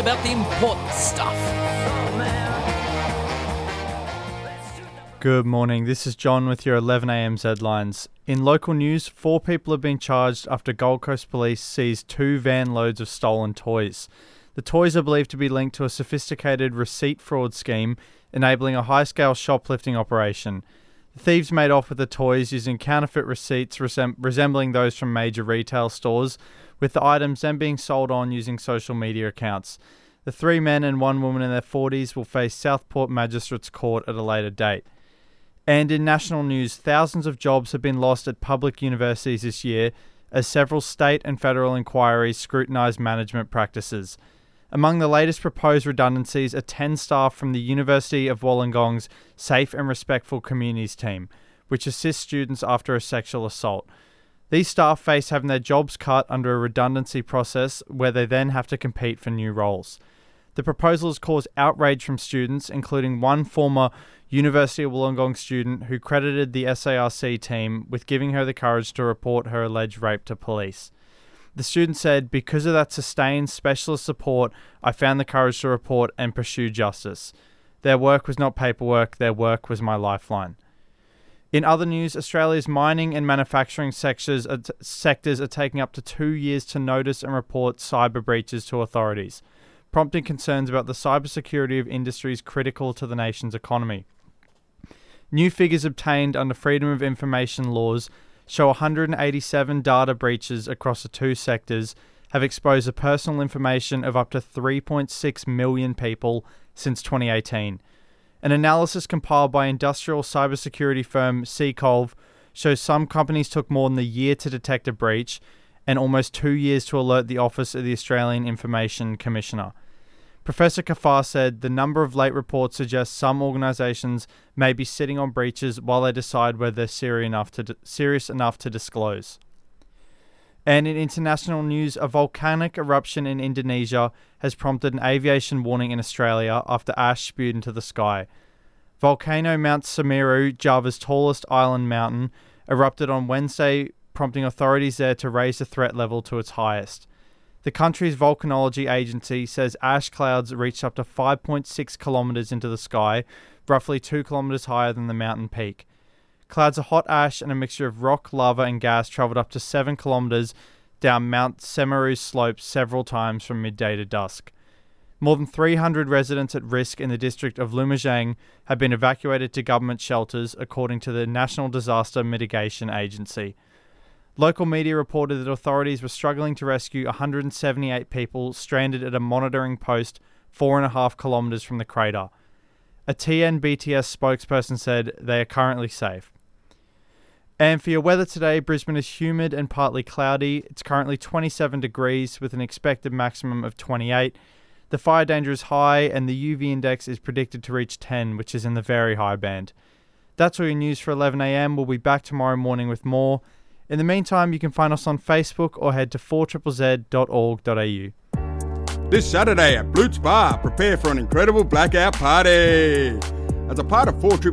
about the important stuff. Good morning, this is John with your 11am headlines. In local news, 4 people have been charged after Gold Coast Police seized 2 van loads of stolen toys. The toys are believed to be linked to a sophisticated receipt fraud scheme, enabling a high-scale shoplifting operation. The thieves made off with the toys using counterfeit receipts resembling those from major retail stores, with the items then being sold on using social media accounts. The 3 men and 1 woman in their 40s will face Southport Magistrates Court at a later date. And in national news, thousands of jobs have been lost at public universities this year as several state and federal inquiries scrutinise management practices. Among the latest proposed redundancies are 10 staff from the University of Wollongong's Safe and Respectful Communities team, which assists students after a sexual assault. These staff face having their jobs cut under a redundancy process where they then have to compete for new roles. The proposal has caused outrage from students, including one former University of Wollongong student who credited the SARC team with giving her the courage to report her alleged rape to police. The student said, "Because of that sustained specialist support, I found the courage to report and pursue justice. Their work was not paperwork, their work was my lifeline." In other news, Australia's mining and manufacturing sectors are taking up to 2 years to notice and report cyber breaches to authorities, prompting concerns about the cybersecurity of industries critical to the nation's economy. New figures obtained under Freedom of Information laws show 187 data breaches across the 2 sectors have exposed the personal information of up to 3.6 million people since 2018. An analysis compiled by industrial cybersecurity firm Seacolv shows some companies took more than a year to detect a breach and almost 2 years to alert the Office of the Australian Information Commissioner. Professor Kafar said the number of late reports suggests some organisations may be sitting on breaches while they decide whether they're serious enough to disclose. And in international news, a volcanic eruption in Indonesia has prompted an aviation warning in Australia after ash spewed into the sky. Volcano Mount Semeru, Java's tallest island mountain, erupted on Wednesday, prompting authorities there to raise the threat level to its highest. The country's volcanology agency says ash clouds reached up to 5.6 kilometres into the sky, roughly 2 kilometres higher than the mountain peak. Clouds of hot ash and a mixture of rock, lava and gas travelled up to 7 kilometres down Mount Semeru's slopes several times from midday to dusk. More than 300 residents at risk in the district of Lumajang have been evacuated to government shelters, according to the National Disaster Mitigation Agency. Local media reported that authorities were struggling to rescue 178 people stranded at a monitoring post 4.5 kilometres from the crater. A TNBTS spokesperson said they are currently safe. And for your weather today, Brisbane is humid and partly cloudy. It's currently 27 degrees with an expected maximum of 28. The fire danger is high and the UV index is predicted to reach 10, which is in the very high band. That's all your news for 11am. We'll be back tomorrow morning with more. In the meantime, you can find us on Facebook or head to 4ZZZ.org.au. This Saturday at Blutz Bar, prepare for an incredible blackout party. As a part of 4ZZZ